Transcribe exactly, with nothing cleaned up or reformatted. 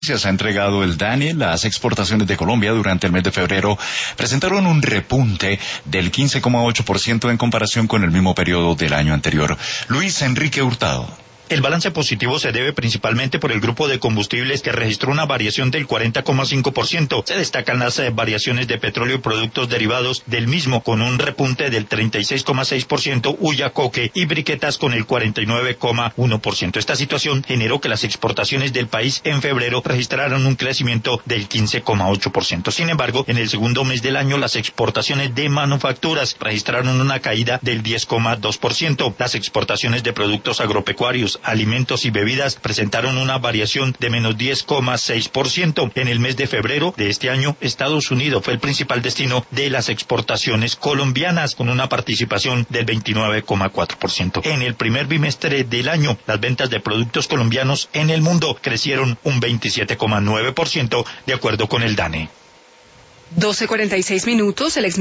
Se ha entregado el DANE. Las exportaciones de Colombia durante el mes de febrero presentaron un repunte del quince coma ocho por ciento en comparación con el mismo periodo del año anterior. Luis Enrique Hurtado. El balance positivo se debe principalmente por el grupo de combustibles que registró una variación del cuarenta coma cinco por ciento. Se destacan las eh, variaciones de petróleo y productos derivados del mismo con un repunte del treinta y seis coma seis por ciento, Hullacoque y briquetas con el cuarenta y nueve coma uno por ciento. Esta situación generó que las exportaciones del país en febrero registraron un crecimiento del quince coma ocho por ciento. Sin embargo, en el segundo mes del año las exportaciones de manufacturas registraron una caída del diez coma dos por ciento. Las exportaciones de productos agropecuarios, alimentos y bebidas presentaron una variación de menos diez coma seis por ciento. En el mes de febrero de este año, Estados Unidos fue el principal destino de las exportaciones colombianas, con una participación del veintinueve coma cuatro por ciento. En el primer bimestre del año, las ventas de productos colombianos en el mundo crecieron un veintisiete coma nueve por ciento, de acuerdo con el DANE. doce cuarenta y seis minutos, el ex